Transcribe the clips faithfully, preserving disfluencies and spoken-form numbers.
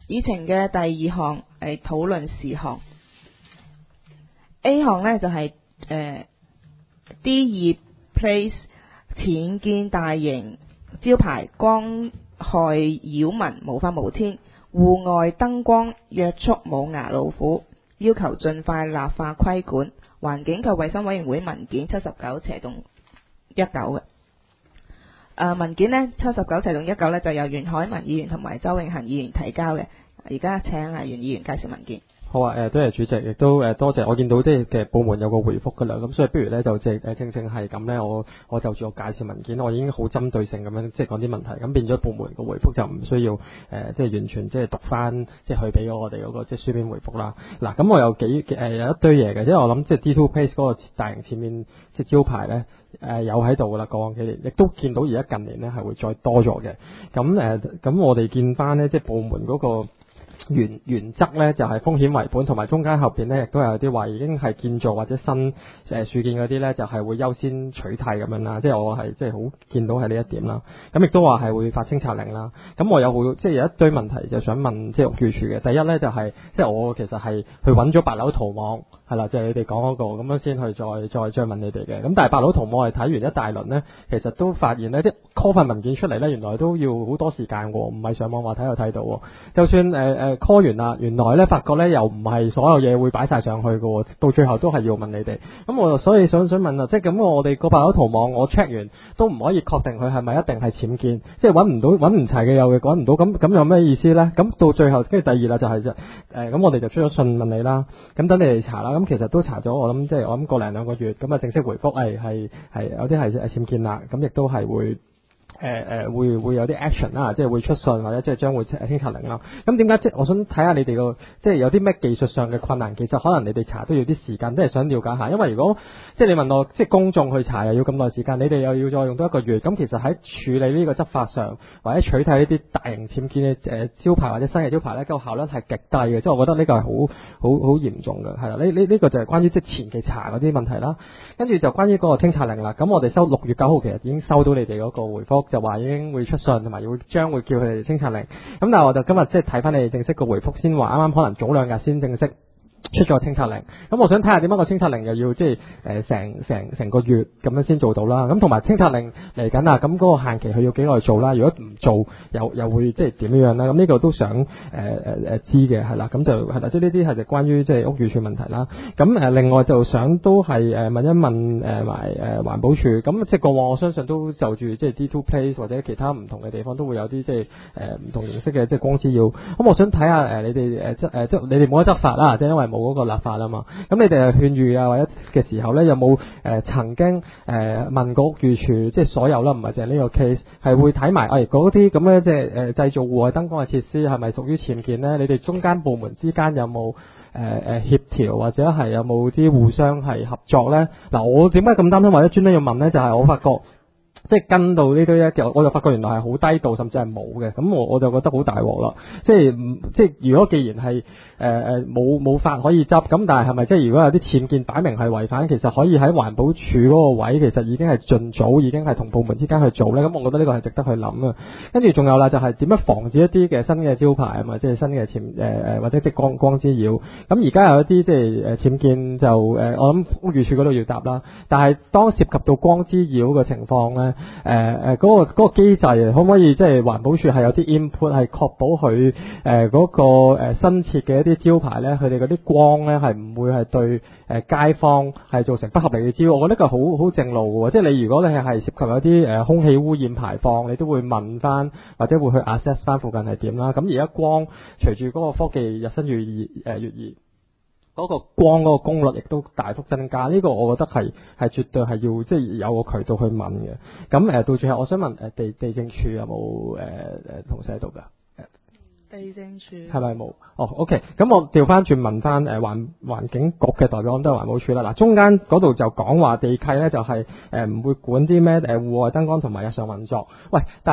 議程嘅第二項係討論事項。A 項呢就係、是、誒 D 二 Place 僭建大型招牌，光害擾民，無法無天，戶外燈光約束冇牙老虎，要求盡快立法規管。環境及衛生委員會文件七十九斜洞一九嘅。誒文件呢七十九斜洞一九呢就由袁海文議員同埋周永恒議員提交嘅。而家請阿袁議員介紹文件。 好啊，誒多謝主席，亦都誒多謝我見到即係嘅部門有個回覆㗎啦，咁所以不如咧就即係誒正正係咁咧，我我就住我介紹文件，我已經好針對性咁樣即係講啲問題，咁變咗部門個回覆就唔需要誒、呃、即係完全即係讀翻即係去俾我哋嗰個即係書面回覆啦。嗱，咁我有幾誒、呃、有一堆嘢嘅，因為我諗即係 D 二 Place 嗰個大型前面即係招牌咧誒、呃、有喺度㗎啦，過往幾年亦都見到而家近年咧係會再多咗嘅。咁誒咁我哋見翻咧即係部門嗰、嗰個。原原則咧就係、是、風險為本，同埋中間後邊咧亦都有啲話已經係建造或者新誒樹建嗰啲咧就係、是、會優先取締咁樣啦，即係我係即係好見到係呢一點啦。咁亦都話係會發清拆令啦。咁我有好即係有一堆問題就想問即係屋宇署嘅。第一咧就係、是、即係我其實係去揾咗八樓圖網係啦，即係、就是、你哋講嗰個咁樣先去再再再問你哋嘅。咁但係八樓圖網係睇完一大輪咧，其實都發現咧啲 call 份文件出嚟咧，原來都要好多時間喎，唔係上網話睇就睇到喎。就算誒誒。呃 call 完啦，原來咧發覺咧又唔係所有嘢會擺晒上去嘅，到最後都係要問你哋。咁我所以想想問啊，即係咁我哋個八樓圖網我 check 完都唔可以確定佢係咪一定係僭建，即係揾唔到揾唔齊嘅又揾唔到，咁咁有咩意思咧？咁到最後跟住第二啦就係就誒咁我哋就出咗信問你啦，咁等你哋查啦。咁其實都查咗，我諗即係我諗個零兩個月，咁啊正式回覆係係係有啲係僭建啦，咁亦都係會。誒誒、呃、會會有啲 action 啦，即係會出信或者即係將會清拆令啦。咁點解即係我想睇下你哋個即係有啲咩技術上嘅困難？其實可能你哋查都要啲時間，即係想了解下。因為如果即係你問我，即係公眾去查又要咁耐時間，你哋又要再用多一個月。咁其實喺處理呢個執法上或者取締呢啲大型僭建嘅誒招牌或者新嘅招牌咧，個效率係極低嘅。即係我覺得呢個係好好好嚴重嘅，係啦。呢呢呢個就係關於即係前期查嗰啲問題啦。跟住就關於嗰個清拆令啦。咁我哋收六月九號其實已經收到你哋嗰個回覆。就話已經會出信，同埋會將會叫佢哋清拆令。咁但係我就今日即係睇翻你哋正式個回覆先，話啱啱可能早兩日先正式出咗清拆令。咁我想睇下點解個清拆令又要即係誒成成成個月咁樣先做到啦。咁同埋清拆令嚟緊啊，咁嗰個限期佢要幾耐做啦？如果唔做又又會即係點樣咧？咁呢個都想誒誒誒知嘅係啦。咁就係啦，即係呢啲係就關於即係屋宇署問題啦。咁誒另外就想都係誒問一問誒埋誒環保署。咁即係過往我相信都就住即係 D 二 Place 或者其他唔同嘅地方都會有啲即係誒唔同形式嘅即係光滋擾。咁我想睇下誒你哋誒即誒即係你哋冇得執法啦，即係因為冇嗰個立法啊嘛。咁你哋係勸喻啊或者嘅時候咧，有冇誒、呃、曾經誒、呃、問過屋宇署，即係所有啦，唔係淨係呢個 case，係會睇埋誒嗰啲咁嘅即係誒製造戶外燈光嘅設施係咪屬於僭建咧？你哋中間部門之間有冇誒誒協調或者係有冇啲互相係合作咧？嗱，我點解咁擔心或者專登要問咧？就係、是、我發覺。即係跟到呢堆咧，我就發覺原來係好低度，甚至係冇嘅。咁我我就覺得好大鑊啦。即係即係如果既然係誒誒冇冇法可以執，咁但係係咪即係如果有啲僭建擺明係違反，其實可以喺環保署嗰個位，其實已經係盡早已經係同部門之間去做咧。咁我覺得呢個係值得去諗啊。跟住仲有啦，就係點樣防止一啲嘅新嘅招牌啊嘛，即係新嘅僭誒誒或者即係光光滋擾。咁而家有一啲即係誒僭建就誒、呃，我諗屋宇署嗰度要答啦。但係當涉及到光滋擾嘅情況咧。誒誒嗰個嗰、嗰個機制可唔可以即係環保署係有啲 input 係確保佢誒嗰個誒、呃、新設嘅一啲招牌咧，佢哋嗰啲光咧係唔會係對誒、呃、街坊係造成不合理嘅滋擾？我覺得個好好正路嘅喎，即係你如果你係係涉及有啲誒、呃、空氣污染排放，你都會問翻或者會去 assess 翻附近係點啦。咁而家光隨住嗰個科技日新月異誒月異。嗰個光嗰個功率亦都大幅增加，呢、這個我覺得係係絕對係要即係、就是、有個渠道去問嘅。咁誒、呃、到最後，我想問誒、呃、地地政處有冇誒誒同事喺度㗎？ 地政處係咪冇？哦 ，OK。咁我調翻轉問翻誒環環境局嘅代表，咁都係環保署啦。嗱，中間嗰度就講話地契咧就係誒唔會管啲咩誒戶外燈光同埋日常運作。喂，但係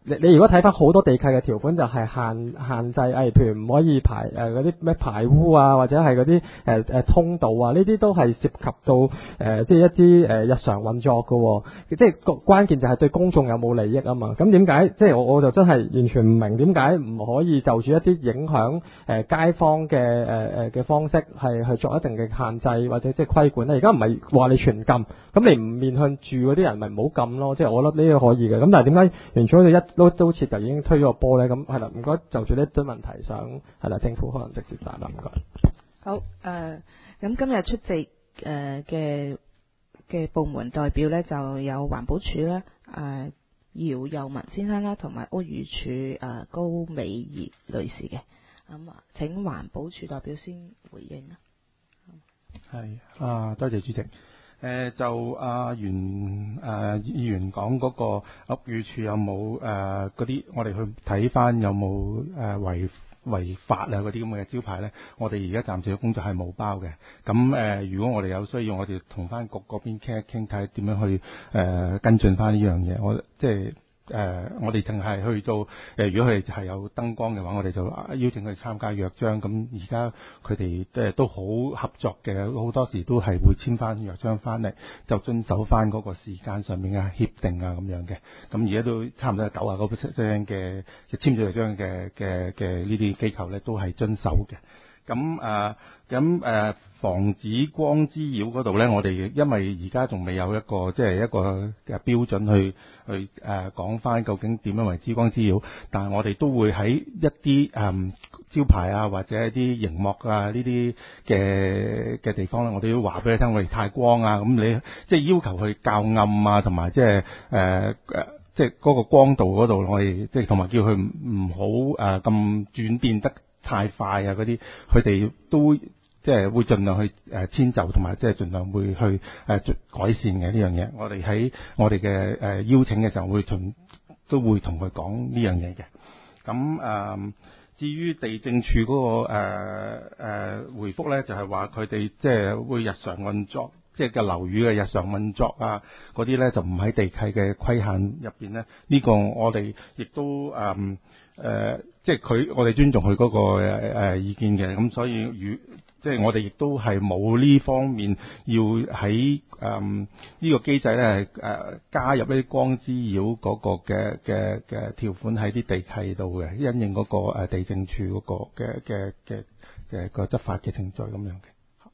你你如果睇翻好多地契嘅條款，就係限限制，誒、哎，譬如唔可以排誒嗰啲咩排污啊，或者係嗰啲誒誒通道啊，呢啲都係涉及到誒、呃、即係一啲誒、呃、日常運作嘅、哦，即係個關鍵就係對公眾有冇利益啊嘛。咁點解即係我我就真係完全唔明點解唔可以就住一啲影響誒、呃、街坊嘅誒誒嘅方式係去作一定嘅限制或者即係規管咧？而家唔係話你全禁，咁你唔面向住嗰啲人咪唔好禁咯。即係我覺得呢個可以嘅。咁但係點解原初就一都都好似就已經推咗個波咧？咁係啦，唔該就住呢堆問題想係啦，政府可能直接答啦，唔該。 好誒，咁、呃、今日出席誒嘅嘅部門代表咧，就有環保署啦，誒姚佑文先生啦，同埋屋宇署誒、呃、高美儀女士嘅。咁啊，請環保署代表先回應啦。 係啊，多謝主席。誒、呃、就阿袁誒議員講嗰個屋宇署有冇誒嗰啲，我哋去睇翻有冇誒違違法啊嗰啲咁嘅招牌咧？我哋而家暫時嘅工作係冇包嘅。咁誒、呃，如果我哋有需要，我哋同翻局嗰邊傾一傾，睇點樣去誒、呃、跟進翻呢樣嘢。我即係。誒、呃，我哋淨係去到誒、呃，如果佢哋係有燈光嘅話，我哋就邀請佢參加約章。咁而家佢哋誒都好合作嘅，好多時都係會簽翻約章翻嚟，就遵守翻嗰個時間上面嘅協定啊咁樣嘅。咁而家都差唔多九啊個 percent 嘅簽咗約章嘅嘅嘅呢啲機構咧，都係遵守嘅。咁誒，咁誒、呃，防止光滋擾嗰度咧，我哋因為而家仲未有一個即係一個嘅標準去去誒講翻究竟點樣為之光滋擾，但係我哋都會喺一啲誒、嗯、招牌啊或者一啲熒幕啊呢啲嘅嘅地方咧，我哋都話俾你聽，我哋太光啊，咁你即係要求佢較暗啊，同埋即係誒誒。即係嗰個光度嗰度，我哋即係同埋叫佢唔好誒咁轉變得太快啊嗰啲，佢哋都即係會盡量去誒遷就，同埋即係盡量會去誒、呃、改善嘅呢樣嘢。我哋喺我哋嘅誒邀請嘅時候，會同都會同佢講呢樣嘢嘅。咁誒、呃，至於地政處嗰、那個誒誒、呃呃、回覆咧，就係話佢哋即係會日常運作。即係嘅樓宇嘅日常運作啊，嗰啲咧就唔喺地契嘅規限入邊咧。呢、呢個我哋亦都誒誒、嗯呃，即係佢我哋尊重佢嗰、嗰個誒、呃、意見嘅。咁所以與即係我哋亦都係冇呢方面要喺誒呢個機制咧係誒加入呢啲光滋擾嗰個嘅嘅嘅條款喺啲地契度嘅，因應嗰個誒地政處嗰個嘅嘅嘅嘅個執法嘅程序咁樣嘅。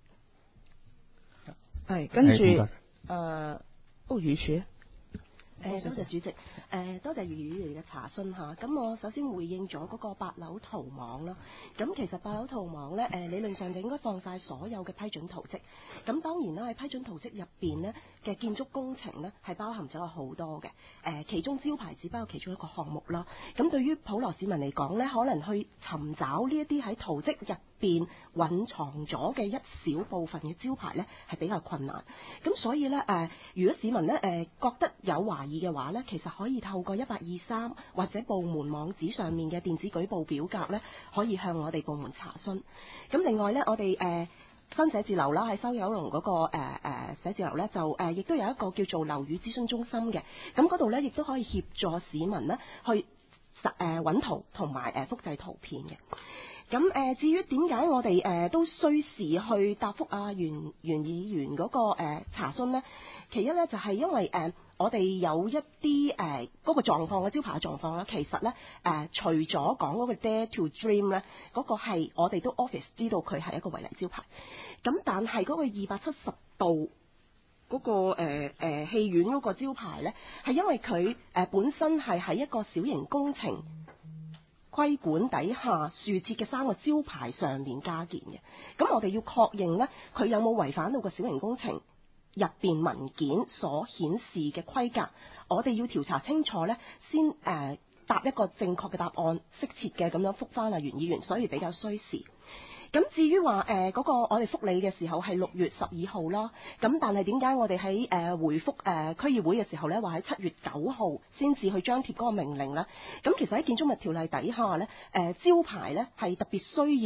係，跟住誒屋宇署。 誒，多謝主席。誒、呃，多謝余議員嘅查詢嚇。咁我首先回應咗嗰個八樓圖網啦。咁其實八樓圖網咧，誒、呃、理論上就應該放晒所有嘅批准圖則。咁當然啦，喺批准圖則入邊呢嘅建築工程呢係包含咗好多嘅。誒、呃，其中招牌只不過其中一個項目啦。咁對於普羅市民嚟講呢，可能去尋找呢一啲喺圖則入邊隱藏咗嘅一小部分嘅招牌呢係比較困難。咁所以呢，誒、呃，如果市民呢誒、呃、覺得有懷疑嘅話呢，其實可以透過一八二三或者部門網址上面嘅電子舉報表格呢，可以向我哋部門查詢。咁另外呢，我哋誒、呃、新寫字樓啦，喺西九龍嗰個誒誒寫字樓呢，就誒亦、呃、都有一個叫做樓宇諮詢中心嘅。咁嗰度呢，亦都可以協助市民呢去實誒揾圖同埋誒複製圖片嘅。咁誒、呃，至於點解我哋誒、呃、都需時去答覆啊袁袁議員嗰、那個、呃、查詢呢？其一呢，就係、是、因為誒、呃、我哋有一啲誒嗰個狀況嘅招牌嘅狀況啦，其實呢，誒、呃、除咗講嗰個 Dare to Dream 呢，嗰、那個係我哋都 Office 知道佢係一個違例招牌。咁但係嗰個二百七十度嗰、那個誒誒、呃呃、戲院嗰個招牌呢，係因為佢誒、呃、本身係喺一個小型工程規管底下豎設嘅三個招牌上面加建嘅。咁我哋要確認呢，佢有冇違反到個小型工程入邊文件所顯示嘅規格，我哋要調查清楚呢，先誒、呃、答一個正確嘅答案，適切嘅咁樣覆返啊袁議員，所以比較需時。咁至於話誒嗰個我哋覆你嘅時候係六月十二號啦，咁但係點解我哋喺誒回覆誒、呃、區議會嘅時候咧，話喺七月九號先至去張貼嗰個命令咧？咁其實喺建築物條例底下咧，誒、呃、招牌咧係特別需要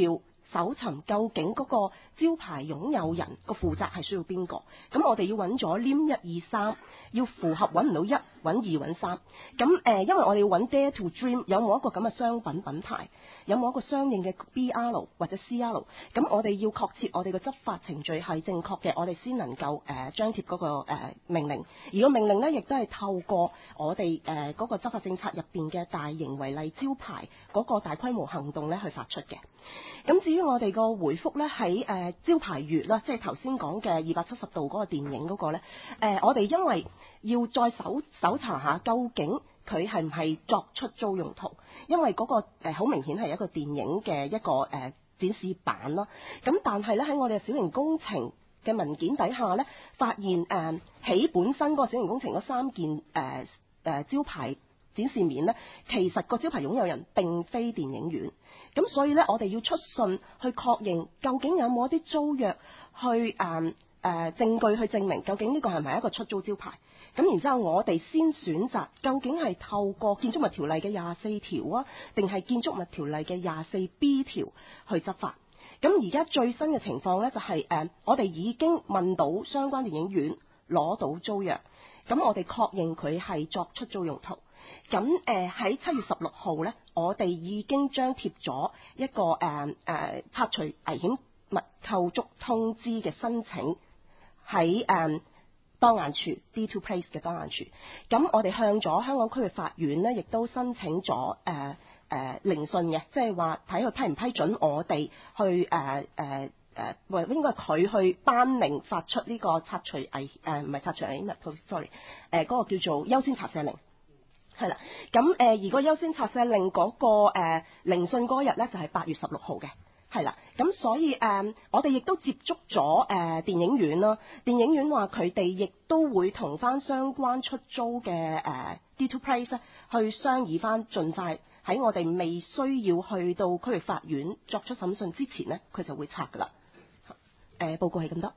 搜尋究竟嗰個招牌擁有人個負責係需要邊個？咁我哋要揾咗黏一二三，要符合揾唔到一，揾二揾三。咁誒、呃，因為我哋要揾 Dare to Dream 有冇一個咁嘅商品品牌，有冇一個相應嘅 B R 或者 C R， 咁我哋要確切我哋嘅執法程序係正確嘅，我哋先能夠誒張貼嗰個、呃、命令。而個命令呢，亦都係透過我哋誒嗰個執法政策入邊嘅大型違例招牌嗰個大規模行動咧去發出嘅。咁至於我哋個回覆咧喺誒招牌月啦，即係頭先講嘅二百七十度嗰個電影嗰個咧，誒、呃、我哋因為要再搜搜查下究竟佢係唔係作出租用途，因為嗰、那個好、呃、明顯係一個電影嘅一個誒、呃、展示版啦。咁但係咧喺我哋小型工程嘅文件底下咧，發現誒、呃、起本身嗰個小型工程嗰三件誒誒、呃呃、招牌展示面呢，其實個招牌擁有人並非電影院，咁所以呢，我哋要出信去確認究竟有冇一啲租約去誒誒、呃呃、證據去證明究竟呢個係咪一個出租招牌，咁然之後我哋先選擇究竟係透過建築物條例嘅廿四條啊，定係建築物條例嘅廿四 B 條去執法。咁而家最新嘅情況呢，就係、是、誒、呃、我哋已經問到相關電影院攞到租約，咁我哋確認佢係作出租用途。咁誒喺七月十六號呢，我哋已經張貼咗一個誒誒、呃、拆除危險物構築通知嘅申請喺誒、呃、當眼處 D two Place 嘅當眼處。咁我哋向咗香港區域法院呢，亦都申請咗誒誒聆訊嘅，即係話睇佢批唔批准我哋去誒誒誒，或、呃呃、應該係佢去頒令發出呢個拆除危誒唔係拆除危險物 sorry 誒、呃、嗰、那個叫做優先查赦令。係啦，咁誒、呃、而個優先拆卸令嗰、那個誒、呃、聆訊嗰日咧就係、是、八月十六號嘅，係啦，咁所以誒、呃、我哋亦都接觸咗誒、呃、電影院啦，電影院話佢哋亦都會同翻相關出租嘅誒、呃、D two Place 咧去商議翻，盡快喺我哋未需要去到區域法院作出審訊之前呢，佢就會拆噶啦。誒、呃、報告係咁多。誒、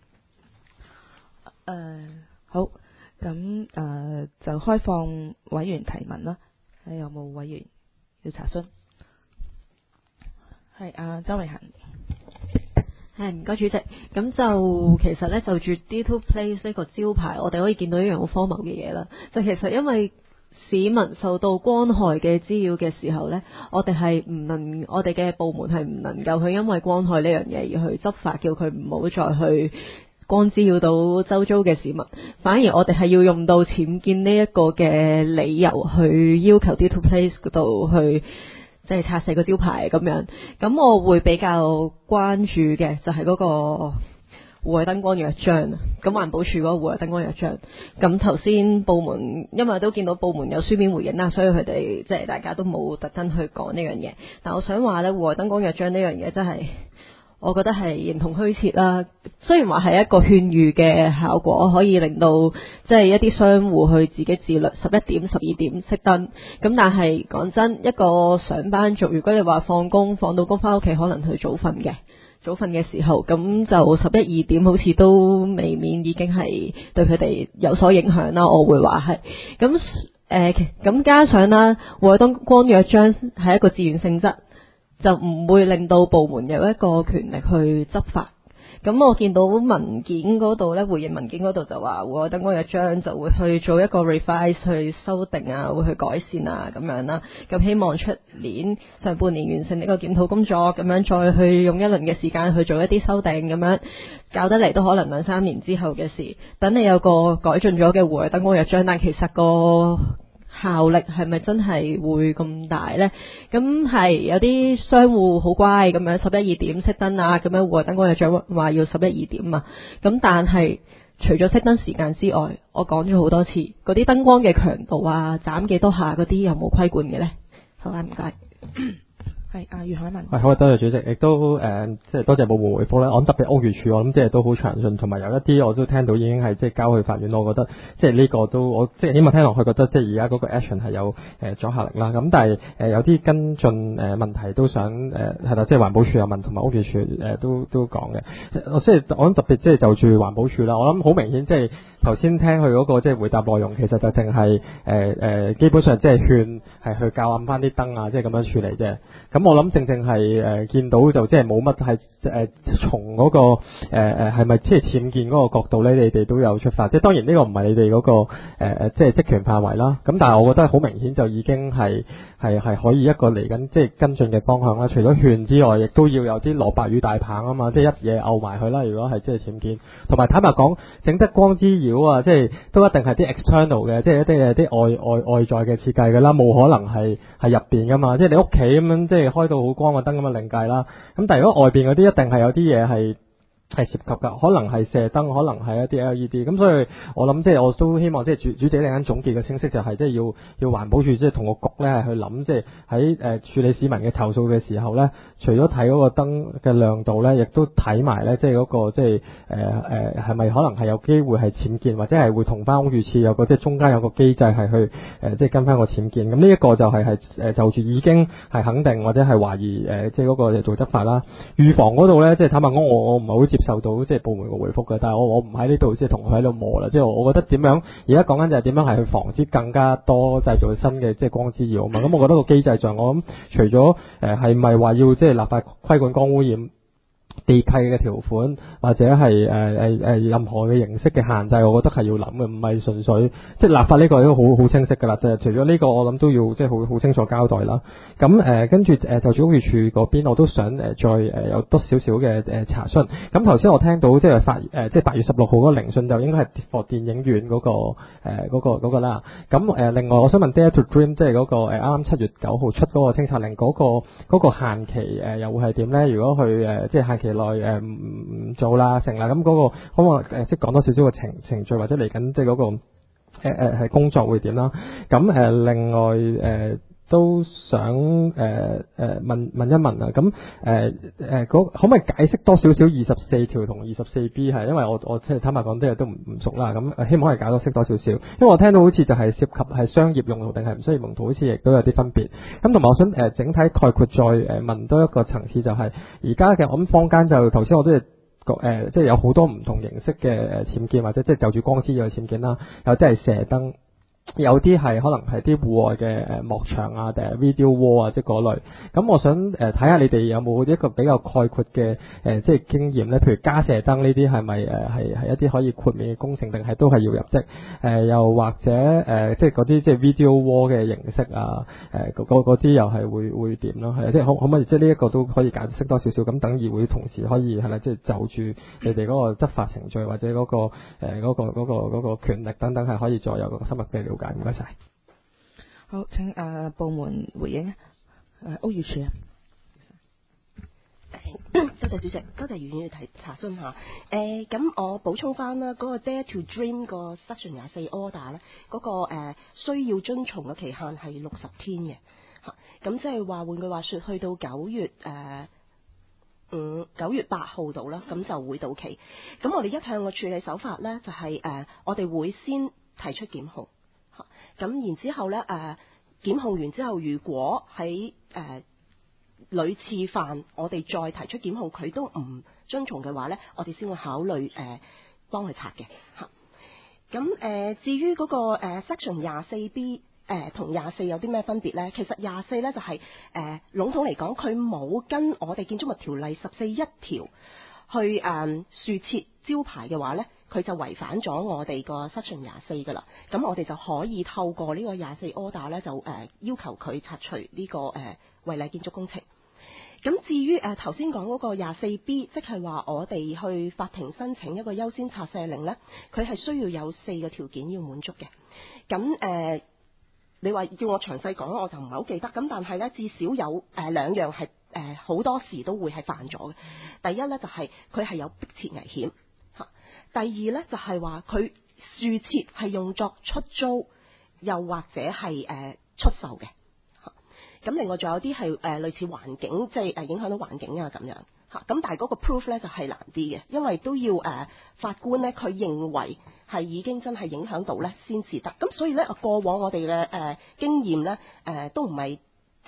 呃、好。咁誒、呃、就開放委員提問啦，睇有冇委員要查詢？係啊，周美嫻。 係唔該主席，咁就其實咧就住 D two Place 呢個招牌，我哋可以見到一樣好荒謬嘅嘢啦。就其實因為市民受到光害嘅滋擾嘅時候呢，我哋係唔能，我哋嘅部門係唔能夠去因為光害呢樣嘢而去執法，叫佢唔好再去光滋擾到周遭嘅市民，反而我哋係要用到僭建呢一個嘅理由去要求 D two Place 嗰度去即係拆卸個招牌咁樣。咁我會比較關注嘅就係嗰個戶外燈光約章，咁環保署嗰個戶外燈光約章。咁頭先部門因為都見到部門有書面回應啦，所以佢哋即係大家都冇特登去講呢樣嘢。但我想話呢，戶外燈光約章呢樣嘢真係，我覺得係形同虛設啦。雖然話係一個勸喻嘅效果，可以令到即係一啲商戶去自己自律，十一點、十二點熄燈。咁但係講真，一個上班族，如果你話放工放到工翻屋企，可能去早瞓嘅，早瞓嘅時候，咁就十一二點好似都未免已經係對佢哋有所影響啦。我會話係咁誒，咁、呃、加上啦，戶外燈光約章係一個自願性質，就唔會令到部門有一個權力去執法。咁我見到文件嗰度咧，回應文件嗰度就話，戶外燈光約章就會去做一個 revise 去修訂啊，會去改善啊咁樣啦。咁希望出年上半年完成呢個檢討工作，咁樣再去用一輪嘅時間去做一啲修訂，咁樣搞得嚟都可能兩三年之後嘅事。等你有個改進咗嘅戶外燈光約章，但其實個效力係咪真係會咁大呢？咁係有啲商戶好乖咁樣十一二點熄燈啊，咁樣戶外燈光約章話要十一二點啊。咁但係除咗熄燈時間之外，我講咗好多次，嗰啲燈光嘅強度啊，斬幾多下嗰啲有冇規管嘅呢？好啦，唔該。 係啊，余海文。 係好，多謝主席，亦都誒，即、呃、係多謝部門回覆咧。我諗特別屋宇署，我諗即係都好詳盡，同埋有一啲我都聽到已經係即係交去法院。我覺得即係呢個都我即係起碼聽落去覺得即係而家嗰個 action 係有誒、呃、阻嚇力啦。咁但係誒、呃、有啲跟進誒、呃、問題都想誒係啦，即係環保署有問，同埋屋宇署誒都都講嘅。我即係我諗特別即係就住環保署啦。我諗好明顯即係頭先聽佢嗰個即係回答內容，其實就淨係誒誒基本上即係勸係去校暗翻啲燈啊，即係咁樣處理啫。咁我諗正正係誒、呃、見到就即係冇乜係誒從嗰個誒誒係咪即係僭建嗰個角度咧，你哋都有出發。即係當然呢個唔係你哋嗰個誒誒即係職權範圍啦。咁但係我覺得好明顯就已經係係係可以一個嚟緊即係跟進嘅方向啦。除咗勸之外，亦都要有啲蘿蔔與大棒啊嘛，即係一嘢摳埋佢啦。如果係即係僭建，同埋坦白講，整得光之擾啊，即係都一定係啲 external 嘅，即係一啲誒啲外外外在嘅設計㗎啦，冇可能係係入邊㗎嘛。即係你屋企咁樣，即係開到好光嘅燈咁啊另計啦。咁但係如果外邊嗰啲一定係有啲嘢係係涉及㗎，可能係射燈，可能係一啲 L E D。咁所以我諗即係我都希望即係主主席一陣間總結嘅清晰就係即係要要環保署即係同個局咧係去諗，即係喺誒處理市民嘅投訴嘅時候咧，除咗睇嗰個燈嘅亮度咧，亦都睇埋咧即係嗰個即係誒誒係咪可能係有機會係僭建，或者係會同翻屋宇署有個即係中間有個機制係去誒、呃、即係跟翻個僭建。咁呢一個就係係誒就住已經係肯定或者係懷疑誒、呃、即係嗰個做執法啦。預防嗰度咧，即係坦白講，我我唔係好接受到即係部門嘅回覆嘅，但係我我唔喺呢度即係同佢喺度磨啦。即係我覺得點樣而家講緊就係點樣係去防止更加多製造新嘅即係光之擾啊嘛。咁我覺得個機制上，我諗除咗誒係咪話要即係立法規管光污染地契嘅條款，或者係誒誒誒任何嘅形式嘅限制，我覺得係要諗嘅，唔係純粹即係立法呢個都好好清晰㗎啦。就係除咗呢個，我諗都要即係好好清楚交代啦。咁誒跟住誒就住屋宇署嗰邊，我都想誒再誒有多少少嘅誒查詢。咁頭先我聽到即係發誒即係八月十六號嗰個聆訊就應該係放電影院嗰個誒嗰個嗰個啦。咁誒另外我想問 Dare to Dream 即係嗰個誒啱啱七月九號出嗰個清拆令嗰個嗰個限期誒又會係點咧？如果佢誒即係限期內誒唔唔做啦成啦，咁嗰個可唔可誒即係講多少少嘅程程序或者嚟緊即係嗰個誒誒係工作會點啦？咁誒另外誒都想誒誒問問一問啊，咁誒誒嗰可唔可以解釋多少少二十四條同二十四 B 係？因為我我即係坦白講啲嘢都唔唔熟啦，咁希望可以解多釋多少少，因為我聽到好似就係涉及係商業用途定係唔商業用途，好似亦都有啲分別。咁同埋我想誒整體概括再誒問多一個層次，就係而家嘅我諗坊間就頭先我都係。誒、呃，即係有好多唔同形式嘅誒僭建，或者即係就住光之擾嘅僭建啦，有啲係射燈，有啲係可能係啲戶外嘅誒幕牆啊，定係 video wall 啊，即係嗰類。咁我想誒睇下你哋有冇一個比較概括嘅誒、呃，即係經驗咧？譬如加射燈呢啲係咪誒係係一啲可以豁免嘅工程，定係都係要入職？誒、呃，又或者誒、呃，即係嗰啲即係 video wall 嘅形式啊，誒嗰啲又係會會點咯？係啊，即係可可唔可以即係呢一個都可以解釋多少少？咁等議會同時可以係啦，即係就住你哋嗰個執法程序或者嗰、嗰個誒嗰、呃嗰個嗰、嗰個嗰、嗰個權力等等係可以再有個深入嘅了解。唔該晒。 好，請誒、呃、部門回應誒屋宇署啊。 多謝主席，多謝議員提查詢下。誒、呃，咁我補充翻啦，嗰、那個 Dare to Dream 個 Section 廿四 Order 咧，嗰個誒需要遵從嘅期限係六十天嘅嚇。咁即係話換句話説，去到九月誒五九月八號度啦，咁就會到期。咁我哋一向嘅處理手法咧，就係、是、誒、呃、我哋會先提出檢控嚇，咁然之後咧誒、呃、檢控完之後，如果喺誒、呃屢次犯，我哋再提出檢控，佢都唔遵從嘅話呢，我哋先會考慮誒、呃、幫佢拆嘅嚇。咁誒、呃、至於嗰、那個、呃、Section 廿四 B 誒同廿四有啲咩分別呢？其實廿四呢就係、是、誒、呃、籠統嚟講，佢冇跟我哋建築物條例十四一條去誒豎設招牌嘅話呢，佢就違反咗我哋個 Section 廿四噶啦。咁我哋就可以透過呢個廿四 Order 呢，就誒、呃、要求佢拆除呢、這個誒違例建築工程。咁至於誒頭先講嗰個廿四 B， 即係話我哋去法庭申請一個優先拆卸令呢，佢係需要有四個條件要滿足嘅。咁誒、呃，你話叫我詳細講，我就唔係好記得。咁但係呢，至少有誒、呃、兩樣係誒好多時都會係犯咗嘅。第一呢，就係佢係有迫切危險嚇。第二呢，就係話佢豎設係用作出租，又或者係誒、呃、出售嘅。咁另外仲有啲係誒類似環境，即係誒影響到環境啊咁樣嚇。咁但係嗰個 proof 咧就係難啲嘅，因為都要誒、呃、法官咧佢認為係已經真係影響到咧先至得。咁所以咧過往我哋嘅誒經驗咧誒都唔係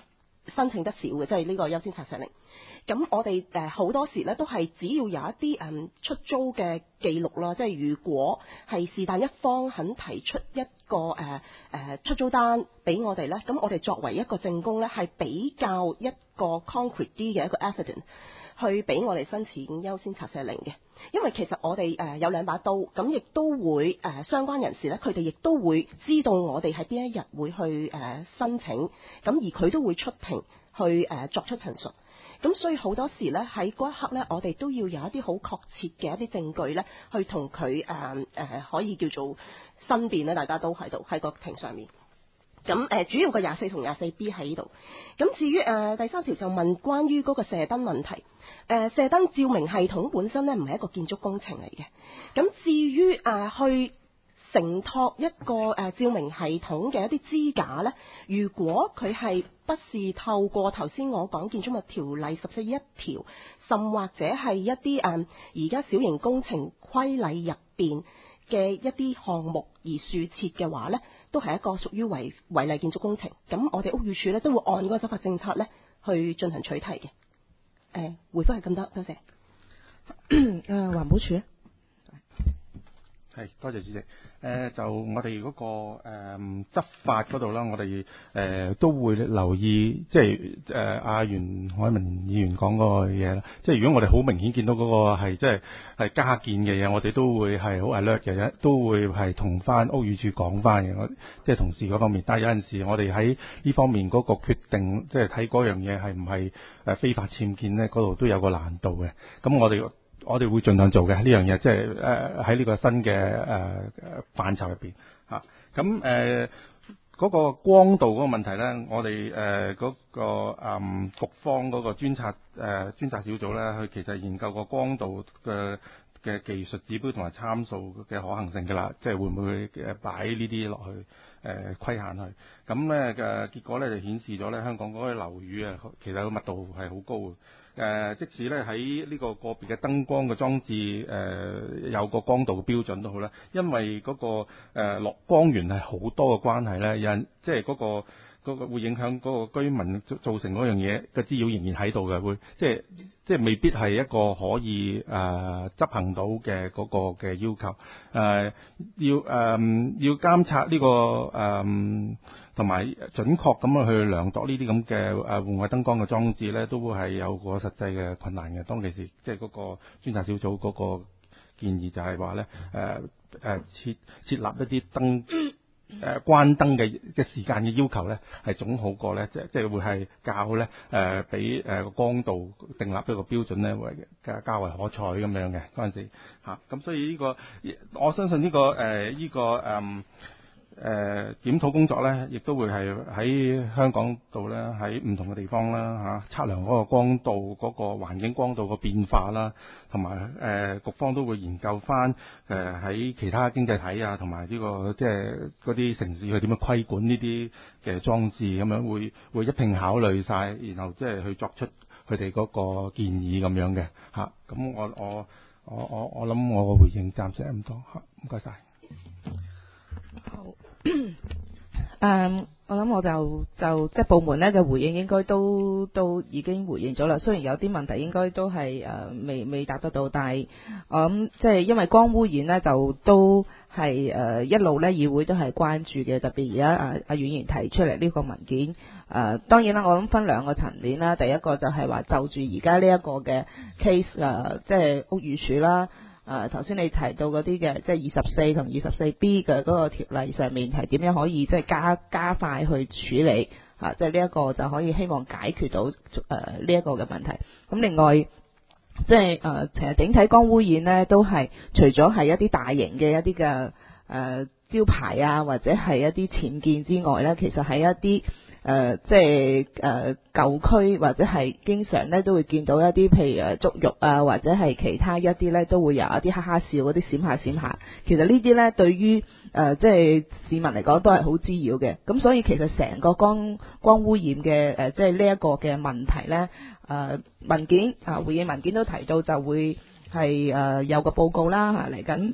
申請得少嘅，即係呢個優先拆卸令。咁我哋誒好多時咧都係只要有一啲誒、嗯、出租嘅記錄啦，即係如果係是但一方肯提出一個誒誒、呃呃、出租單俾我哋咧，咁我哋作為一個證供咧，係比較一個 concrete 啲嘅一個 evidence 去俾我哋申請優先拆卸令嘅。因為其實我哋誒、呃、有兩把刀，咁亦都會誒、呃、相關人士咧，佢哋亦都會知道我哋喺邊一日會去誒、呃、申請，咁而佢都會出庭去誒、呃、作出陳述。咁所以好多時咧喺嗰一刻咧，我哋都要有一啲好確切嘅一啲證據咧，去同佢誒誒可以叫做申辯咧，大家都喺度喺個庭上面。咁誒、呃、主要嘅廿四同廿四 B 喺呢度。咁至於誒、呃、第三條就問關於嗰個射燈問題。誒、呃、射燈照明系統本身咧唔係一個建築工程嚟嘅。咁至於誒、呃、去承托一個誒、呃、照明系統嘅一啲支架咧，如果佢係不是透過頭先我講建築物條例十四一條，甚或者係一啲誒而家小型工程規例入邊嘅一啲項目而豎設嘅話咧，都係一個屬於違違例建築工程。咁我哋屋宇署咧都會按嗰個執法政策咧去進行取締嘅。誒、呃，回覆係咁多，多謝。 誒、呃，環保署咧。 係，多謝主席。誒、呃，就我哋嗰、那個誒、呃、執法嗰度啦，我哋誒、呃、都會留意，即係誒阿袁海文議員講嗰個嘢啦。即係如果我哋好明顯見到嗰個係即係係加建嘅嘢，我哋都會係好 alert 嘅，都會係同翻屋宇署講翻嘅。我即係同事嗰方面，但係有陣時我哋喺呢方面嗰個決定，即係睇嗰樣嘢係唔係誒非法僭建咧，嗰度都有個難度嘅。咁我哋。我哋會盡量做嘅呢樣嘢，即係誒喺呢個新嘅誒誒範疇入邊嚇。咁誒嗰個光度嗰個問題咧，我哋誒嗰個誒、嗯、局方嗰個專責誒、呃、專責小組咧，佢其實研究個光度嘅嘅技術指標同埋參數嘅可行性㗎啦，即係會唔會誒擺呢啲落去誒規限去？咁咧嘅結果咧就顯示咗咧，香港嗰個樓宇啊，其實個密度係好高嘅。誒、呃，即使咧喺呢個個別嘅燈光嘅裝置誒、呃、有個光度嘅標準都好啦，因為嗰、那個誒落、呃、光源係好多嘅關係咧，有人即係嗰個嗰、那個會影響嗰個居民造成嗰樣嘢嘅滋擾仍然喺度嘅，會即係即係未必係一個可以誒、呃、執行到嘅嗰個嘅要求。誒、呃、要誒、呃、要監察呢、這個誒同埋準確咁樣去量度呢啲咁嘅誒戶外燈光嘅裝置咧，都會係有個實際嘅困難嘅。當其時即係嗰個專責小組嗰個建議就係話咧誒誒設設立一啲燈誒、呃、關燈嘅嘅時間嘅要求咧，係總好過咧，即即係會係較咧誒俾誒個光度訂立一個標準咧，會較較為可採咁樣嘅嗰陣時嚇。咁、啊、所以呢、呢個我相信呢、呢個誒呢、呃呢個誒。嗯誒、呃、檢討工作咧，亦都會係喺香港度咧，喺唔同嘅地方啦嚇，測量嗰個光度、嗰、嗰個環境光度嘅變化啦，同埋誒局方都會研究翻誒喺其他經濟體啊，同埋呢個即係嗰啲城市去點樣規管呢啲嘅裝置咁樣，會會一併考慮晒，然後即係去作出佢哋嗰個建議咁樣嘅嚇。咁、啊、我我我我我諗我個回應暫時係咁多嚇，唔該晒。 好，誒、嗯，我諗我就就即係部門咧就回應應該都都已經回應咗啦。雖然有啲問題應該都係誒、呃、未未答得到，但係我諗即係因為光污染咧就都係誒、呃、一路咧議會都係關注嘅，特別而家阿阿議員提出嚟呢個文件誒、呃，當然啦，我諗分兩個層面啦。第一個就係話就住而家呢一個嘅 case 誒、呃，即係屋宇署啦。誒頭先你提到嗰啲嘅，即係二十四同二十四 B 嘅嗰個條例上面係點樣可以即係加加快去處理嚇、啊，即係呢一個就可以希望解決到誒呢一個嘅問題。咁另外即係誒、呃、其實整體光污染咧都係除咗係一啲大型嘅一啲嘅誒招牌啊，或者係一啲僭建之外咧，其實係一啲誒、呃，即係誒、呃、舊區或者係經常咧都會見到一啲譬如誒足浴啊，或者係其他一啲咧都會有一啲哈哈笑嗰啲閃下閃下。其實呢啲咧對於誒、呃、即係市民嚟講都係好滋擾嘅。咁所以其實成個光光污染嘅誒、呃、即係呢一個嘅問題咧，誒、呃、文件啊回應文件都提到就會係誒、呃、有個報告啦嚇嚟緊。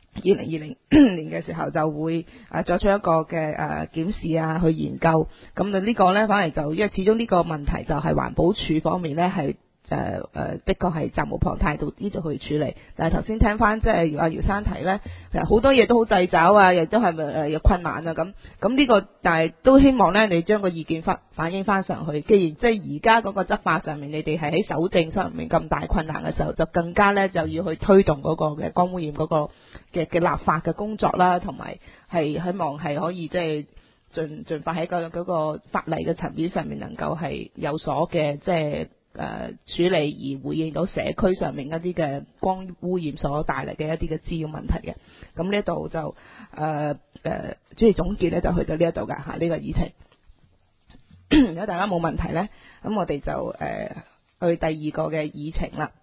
二零二零年嘅時候就會誒作出一個嘅誒檢視啊，去研究。咁啊呢個呢，反而就因為始終呢個問題就係環保署方面呢，係誒誒的確係責無旁貸到呢度去處理。但係頭先聽翻即係阿姚生提呢，其實好多嘢都好掣肘啊，亦都係咪誒有困難啊咁。咁呢個但係都希望呢，你將個意見反反映翻上去。既然即係而家嗰個執法上面，你哋係喺搜證上面咁大困難嘅時候，就更加呢就要去推動嗰個嘅光污染嗰個嘅嘅立法嘅工作啦，同埋係希望係可以即係盡盡快喺個嗰個法例嘅層面上面能夠係有所嘅即係誒處理，而回應到社區上面一啲嘅光污染所帶嚟嘅一啲嘅滋擾問題嘅。咁呢度就誒誒，主要總結咧就去到呢一度㗎嚇，呢個議程。如果大家冇問題咧，咁我哋就誒、呃、去第二個嘅議程啦。